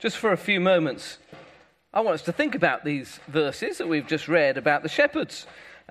just for a few moments, I want us to think about these verses that we've just read about the shepherds.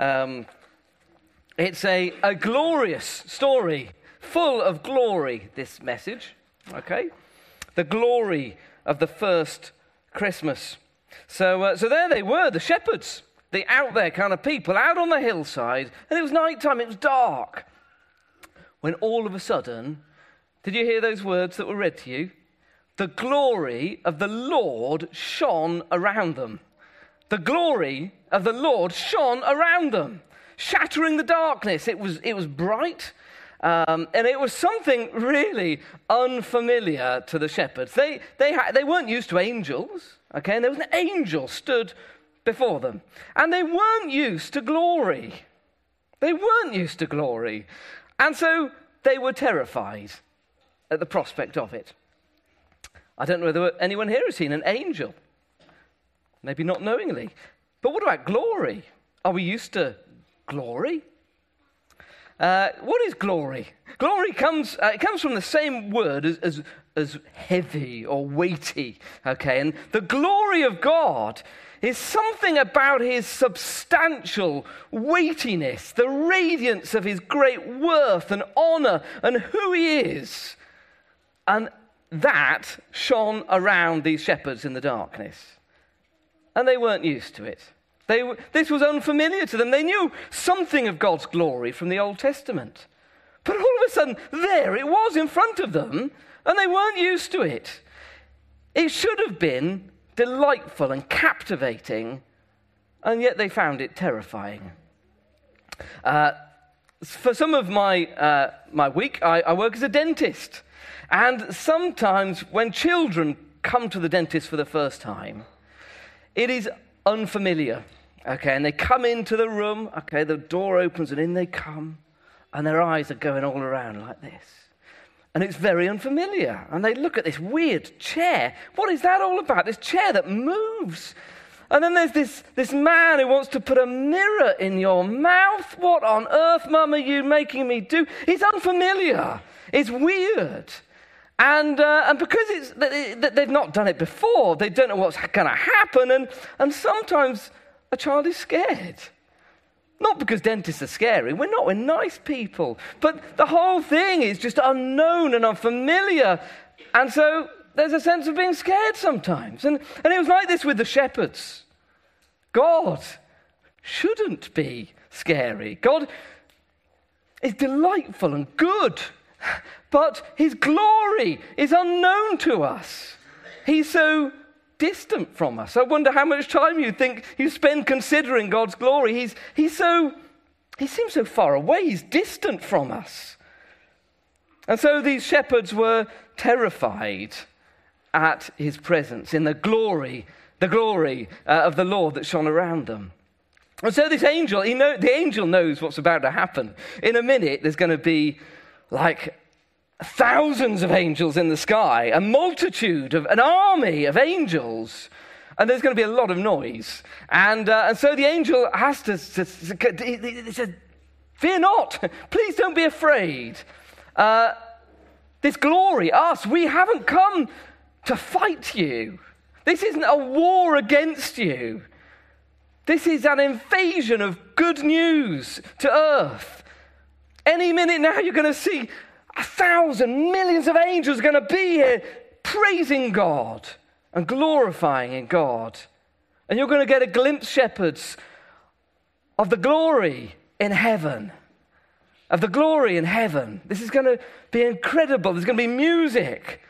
It's a glorious story, full of glory, this message, okay? The glory of the first Christmas. So there they were, the shepherds, the out there kind of people, out on the hillside, and it was nighttime, it was dark. When all of a sudden, did you hear those words that were read to you? The glory of the Lord shone around them. The glory of the Lord shone around them, shattering the darkness. It was bright, and it was something really unfamiliar to the shepherds. They weren't used to angels, okay? And there was an angel stood before them, and they weren't used to glory. They weren't used to glory, and so they were terrified at the prospect of it. I don't know whether anyone here has seen an angel. Maybe not knowingly. But what about glory? Are we used to glory? What is glory? Glory comes from the same word as heavy or weighty. Okay, and the glory of God is something about his substantial weightiness, the radiance of his great worth and honor and who he is. And that shone around these shepherds in the darkness. And they weren't used to it. This was unfamiliar to them. They knew something of God's glory from the Old Testament. But all of a sudden, there it was in front of them, and they weren't used to it. It should have been delightful and captivating, and yet they found it terrifying. For some of my week, I work as a dentist. And sometimes when children come to the dentist for the first time, it is unfamiliar, okay? And they come into the room, okay, the door opens and in they come, and their eyes are going all around like this. And it's very unfamiliar. And they look at this weird chair. What is that all about? This chair that moves. And then there's this man who wants to put a mirror in your mouth. What on earth, Mum, are you making me do? It's unfamiliar. It's weird. And because they've not done it before, they don't know what's going to happen, and sometimes a child is scared. Not because dentists are scary, we're not, we're nice people, but the whole thing is just unknown and unfamiliar, and so there's a sense of being scared sometimes. And it was like this with the shepherds. God shouldn't be scary. God is delightful and good. But his glory is unknown to us. He's so distant from us. I wonder how much time you think you spend considering God's glory. He seems so far away. He's distant from us. And so these shepherds were terrified at his presence in the glory of the Lord that shone around them. And so this angel, the angel knows what's about to happen. In a minute, there's going to be like thousands of angels in the sky, a multitude of an army of angels, and there's going to be a lot of noise. And so the angel has to he said, "Fear not, please don't be afraid. This glory, us, we haven't come to fight you. This isn't a war against you. This is an invasion of good news to earth. Any minute now you're going to see 1,000 millions of angels are going to be here praising God and glorifying in God. And you're going to get a glimpse, shepherds, of the glory in heaven. Of the glory in heaven. This is going to be incredible. There's going to be music.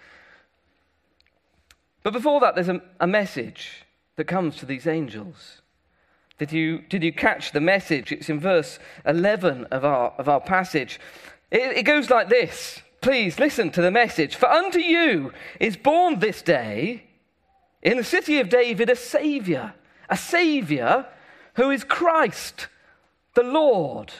But before that, there's a message that comes to these angels. Did you catch the message? It's in verse 11 of our passage. It goes like this. Please listen to the message. For unto you is born this day in the city of David a Saviour who is Christ the Lord.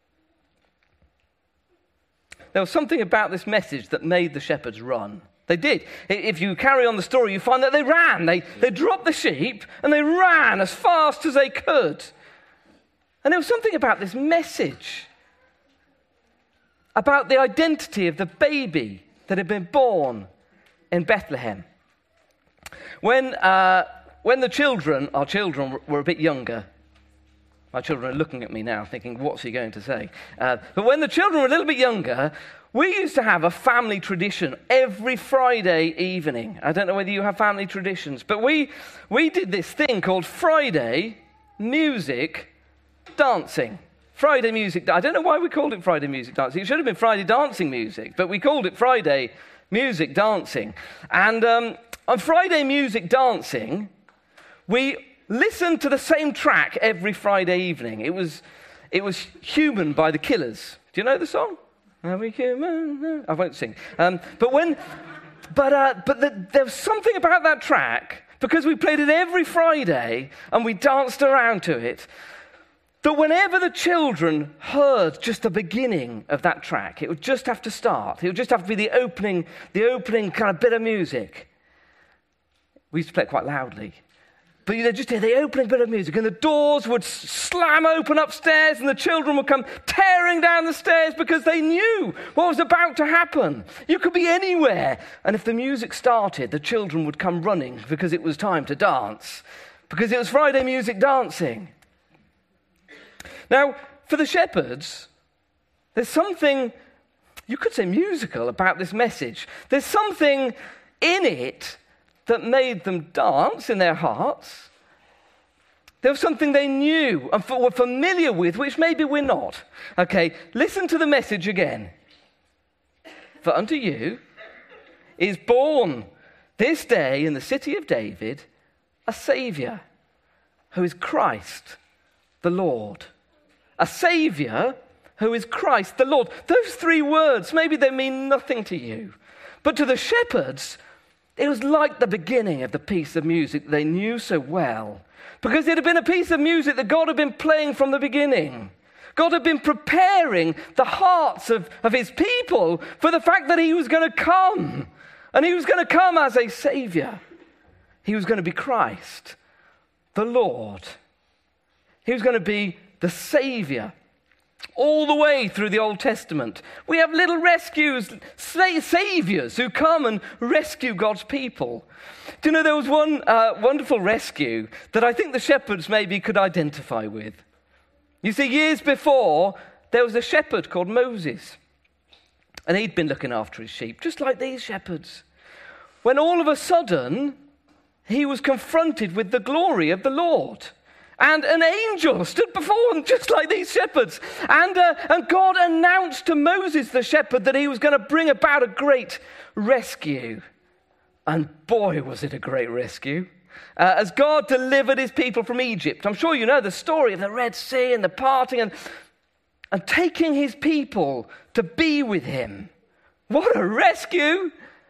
There was something about this message that made the shepherds run. They did. If you carry on the story, you find that they ran. They dropped the sheep and they ran as fast as they could. And there was something about this message, about the identity of the baby that had been born in Bethlehem. When the children, our children, were a bit younger, my children are looking at me now thinking, what's he going to say? But when the children were a little bit younger, we used to have a family tradition every Friday evening. I don't know whether you have family traditions, but we did this thing called Friday Music Dancing. Friday Music. I don't know why we called it Friday Music Dancing. It should have been Friday Dancing Music, but we called it Friday Music Dancing. And on Friday Music Dancing, we listened to the same track every Friday evening. It was Human by the Killers. Do you know the song? Are we human? I won't sing. There was something about that track, because we played it every Friday and we danced around to it, that whenever the children heard just the beginning of that track, it would just have to start. It would just have to be the opening kind of bit of music. We used to play it quite loudly. But they'd just hear the opening bit of music, and the doors would slam open upstairs, and the children would come tearing down the stairs because they knew what was about to happen. You could be anywhere, and if the music started, the children would come running because it was time to dance, because it was Friday Music Dancing. Now, for the shepherds, there's something, you could say musical, about this message. There's something in it that made them dance in their hearts. There was something they knew and were familiar with, which maybe we're not. Okay, listen to the message again. For unto you is born this day in the city of David a Saviour, who is Christ the Lord. A Saviour who is Christ the Lord. Those three words, maybe they mean nothing to you, but to the shepherds, it was like the beginning of the piece of music they knew so well, because it had been a piece of music that God had been playing from the beginning. God had been preparing the hearts of his people for the fact that he was going to come, and he was going to come as a Saviour. He was going to be Christ, the Lord. He was going to be the Saviour. All the way through the Old Testament, we have little rescues, saviors who come and rescue God's people. Do you know, there was one wonderful rescue that I think the shepherds maybe could identify with. You see, years before, there was a shepherd called Moses, and he'd been looking after his sheep, just like these shepherds, when all of a sudden, he was confronted with the glory of the Lord. And an angel stood before him, just like these shepherds. And God announced to Moses, the shepherd, that he was going to bring about a great rescue. And boy, was it a great rescue. As God delivered his people from Egypt. I'm sure you know the story of the Red Sea and the parting and taking his people to be with him. What a rescue!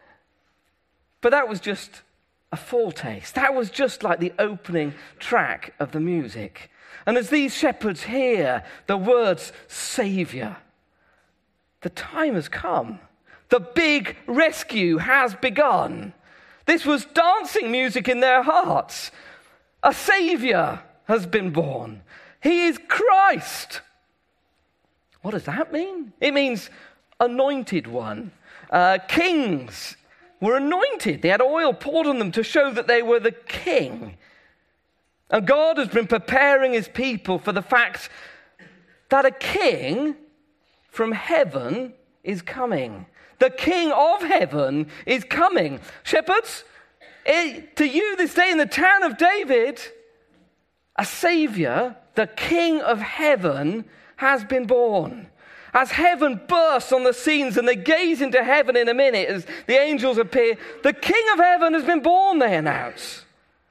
But that was just a foretaste. That was just like the opening track of the music. And as these shepherds hear the words Saviour, the time has come. The big rescue has begun. This was dancing music in their hearts. A Saviour has been born. He is Christ. What does that mean? It means anointed one. Kings were anointed. They had oil poured on them to show that they were the king. And God has been preparing his people for the fact that a king from heaven is coming. The King of heaven is coming. Shepherds, to you this day in the town of David, a Saviour, the King of heaven, has been born. As heaven bursts on the scenes and they gaze into heaven in a minute as the angels appear, the King of heaven has been born, they announce.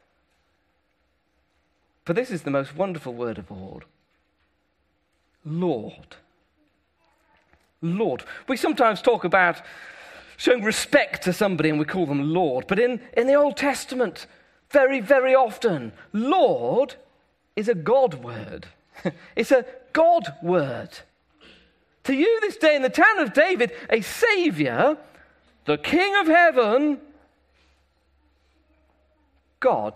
But this is the most wonderful word of all. Lord. Lord. We sometimes talk about showing respect to somebody and we call them Lord. But in the Old Testament, very, very often, Lord is a God word. It's a God word. To you this day in the town of David, a Saviour, the King of heaven, God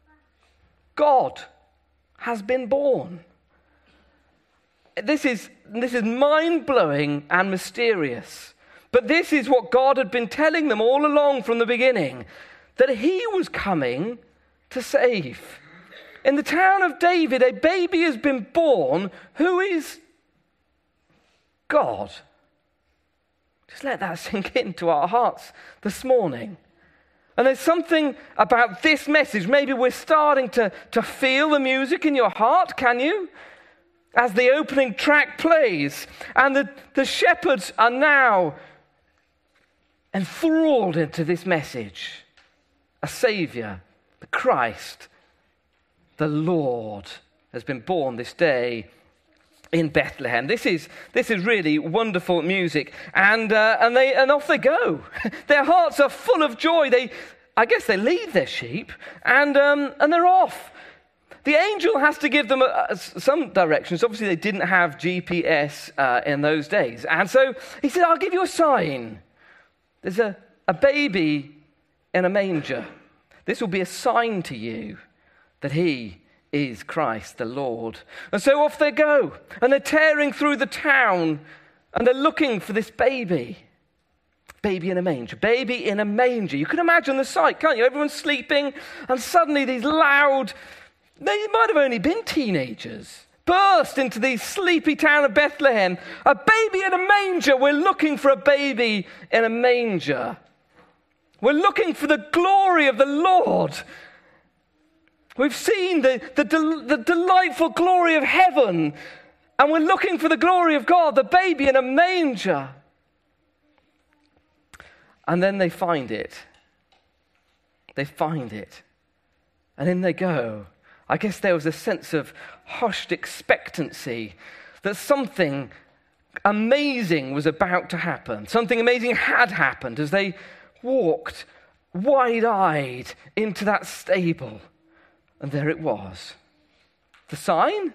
has been born. This is mind-blowing and mysterious. But this is what God had been telling them all along from the beginning, that he was coming to save. In the town of David, a baby has been born who is God. Just let that sink into our hearts this morning. And there's something about this message. Maybe we're starting to feel the music in your heart, can you? As the opening track plays, and the shepherds are now enthralled into this message. A Saviour, the Christ, the Lord, has been born this day in Bethlehem. This is really wonderful music, and off they go. Their hearts are full of joy. I guess they leave their sheep, and they're off. The angel has to give them some directions. Obviously, they didn't have GPS in those days, and so he said, "I'll give you a sign. There's a baby in a manger. This will be a sign to you that he is Christ the Lord." And so off they go, and they're tearing through the town, and they're looking for this baby. Baby in a manger. Baby in a manger. You can imagine the sight, can't you? Everyone's sleeping, and suddenly these loud, they might have only been teenagers, burst into the sleepy town of Bethlehem. A baby in a manger. We're looking for a baby in a manger. We're looking for the glory of the Lord. We've seen the delightful glory of heaven, and we're looking for the glory of God, the baby in a manger. And then they find it. They find it. And in they go. I guess there was a sense of hushed expectancy that something amazing was about to happen. Something amazing had happened as they walked wide-eyed into that stable. And there it was. The sign?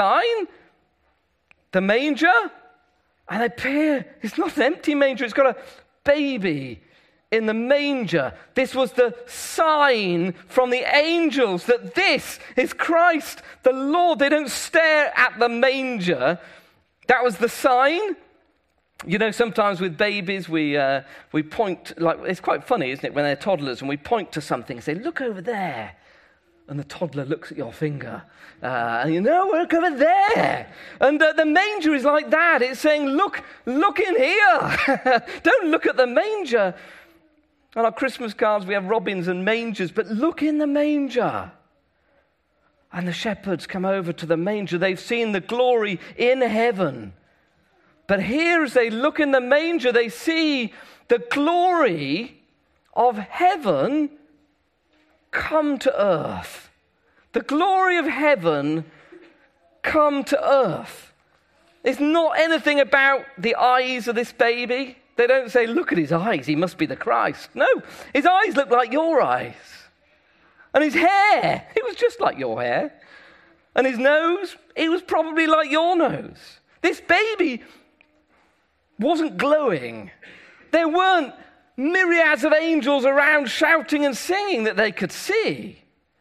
The manger? And they peer. It's not an empty manger. It's got a baby in the manger. This was the sign from the angels that this is Christ the Lord. They don't stare at the manger. That was the sign. You know, sometimes with babies we point, like, it's quite funny, isn't it, when they're toddlers and we point to something and say, "Look over there." And the toddler looks at your finger. And you know, look over there. And the manger is like that. It's saying, look in here. Don't look at the manger. On our Christmas cards, we have robins and mangers, but look in the manger. And the shepherds come over to the manger. They've seen the glory in heaven. But here, as they look in the manger, they see the glory of heaven come to earth. The glory of heaven come to earth. It's not anything about the eyes of this baby. They don't say, "Look at his eyes, he must be the Christ." No, his eyes look like your eyes. And his hair, it was just like your hair. And his nose, it was probably like your nose. This baby wasn't glowing. There weren't myriads of angels around shouting and singing that they could see.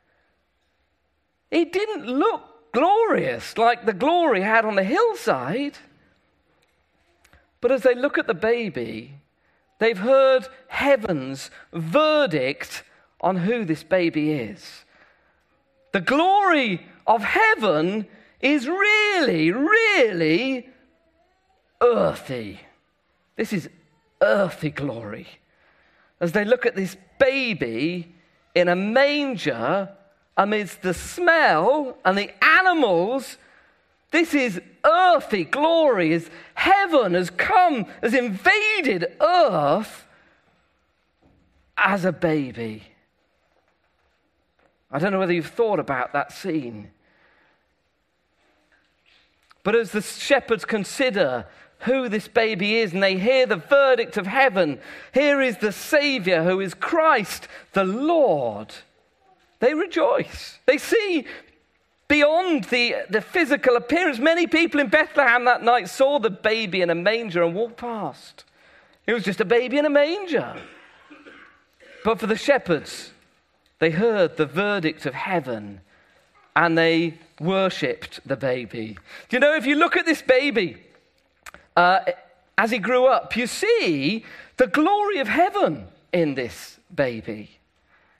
It didn't look glorious like the glory had on the hillside. But as they look at the baby, they've heard heaven's verdict on who this baby is. The glory of heaven is really, really earthy. This is earthy glory. As they look at this baby in a manger amidst the smell and the animals, this is earthy glory as heaven has come, has invaded earth as a baby. I don't know whether you've thought about that scene. But as the shepherds consider who this baby is and they hear the verdict of heaven, here is the Saviour who is Christ the Lord, they rejoice. They see beyond the physical appearance. Many people in Bethlehem that night saw the baby in a manger and walked past. It was just a baby in a manger. But for the shepherds, they heard the verdict of heaven and they worshipped the baby. Do you know, if you look at this baby, as he grew up, you see the glory of heaven in this baby.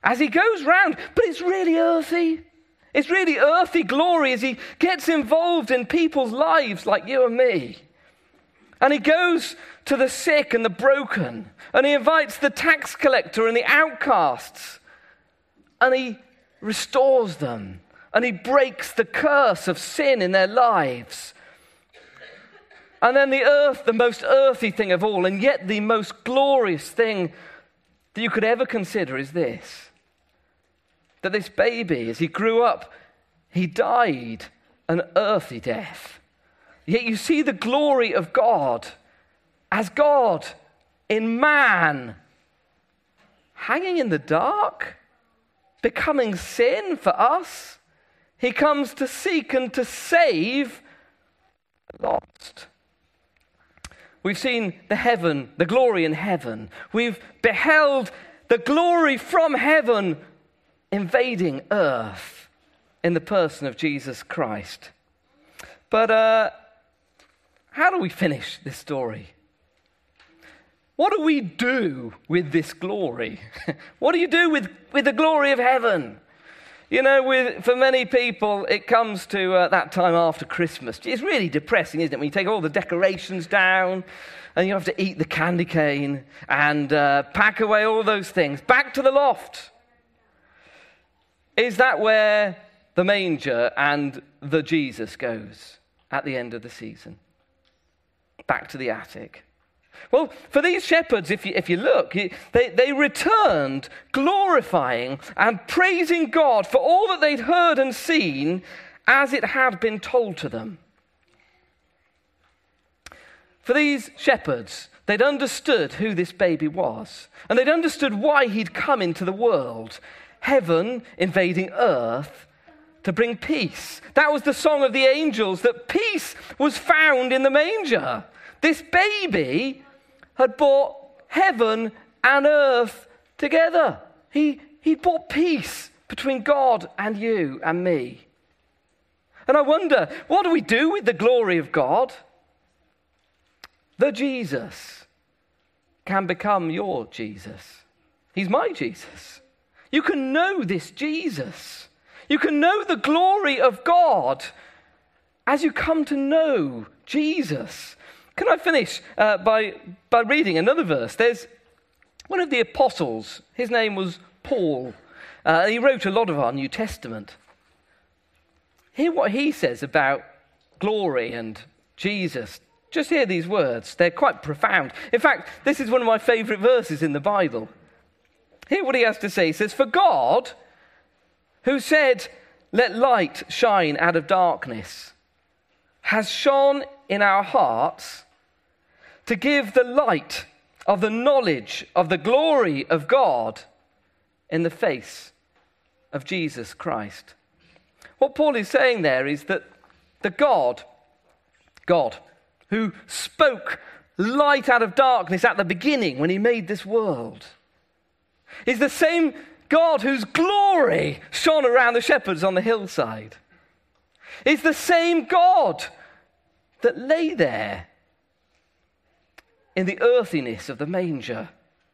as he goes round, but it's really earthy. It's really earthy glory as he gets involved in people's lives like you and me. And he goes to the sick and the broken, and he invites the tax collector and the outcasts, and he restores them, and he breaks the curse of sin in their lives. And then the most earthy thing of all, and yet the most glorious thing that you could ever consider is this: that this baby, as he grew up, he died an earthly death. Yet you see the glory of God as God in man, hanging in the dark, becoming sin for us. He comes to seek and to save the lost. We've seen the glory in heaven. We've beheld the glory from heaven invading earth in the person of Jesus Christ. But how do we finish this story? What do we do with this glory? What do you do with the glory of heaven? You know, for many people, it comes to that time after Christmas. It's really depressing, isn't it? When you take all the decorations down and you have to eat the candy cane and pack away all those things. Back to the loft. Is that where the manger and the Jesus goes at the end of the season? Back to the attic. Well, for these shepherds, if you look, they returned glorifying and praising God for all that they'd heard and seen as it had been told to them. For these shepherds, they'd understood who this baby was, and they'd understood why he'd come into the world. Heaven invading earth to bring peace. That was the song of the angels, that peace was found in the manger. This baby had brought heaven and earth together. He brought peace between God and you and me. And I wonder, what do we do with the glory of God? The Jesus can become your Jesus. He's my Jesus. You can know this Jesus. You can know the glory of God as you come to know Jesus. Can I finish by reading another verse? There's one of the apostles. His name was Paul. He wrote a lot of our New Testament. Hear what he says about glory and Jesus. Just hear these words. They're quite profound. In fact, this is one of my favorite verses in the Bible. Hear what he has to say. He says, "For God, who said, 'Let light shine out of darkness,' has shone in our hearts to give the light of the knowledge of the glory of God in the face of Jesus Christ." What Paul is saying there is that the God who spoke light out of darkness at the beginning when he made this world is the same God whose glory shone around the shepherds on the hillside. It's the same God that lay there in the earthiness of the manger.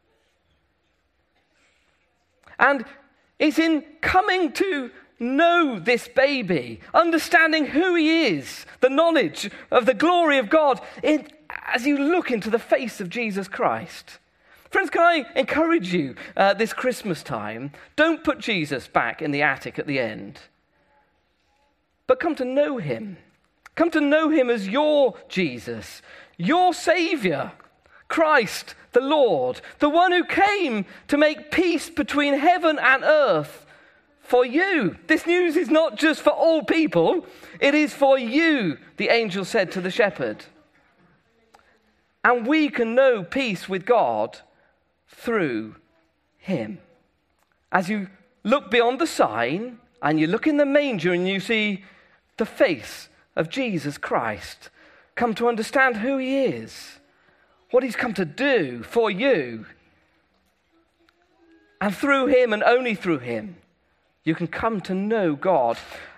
And it's in coming to know this baby, understanding who he is, the knowledge of the glory of God, as you look into the face of Jesus Christ. Friends, can I encourage you this Christmas time, don't put Jesus back in the attic at the end, but come to know him. Come to know him as your Jesus, your Saviour, Christ the Lord, the one who came to make peace between heaven and earth for you. This news is not just for all people, it is for you, the angel said to the shepherd. And we can know peace with God through him. As you look beyond the sign and you look in the manger and you see the face of Jesus Christ, come to understand who he is, what he's come to do for you. And through him and only through him, you can come to know God.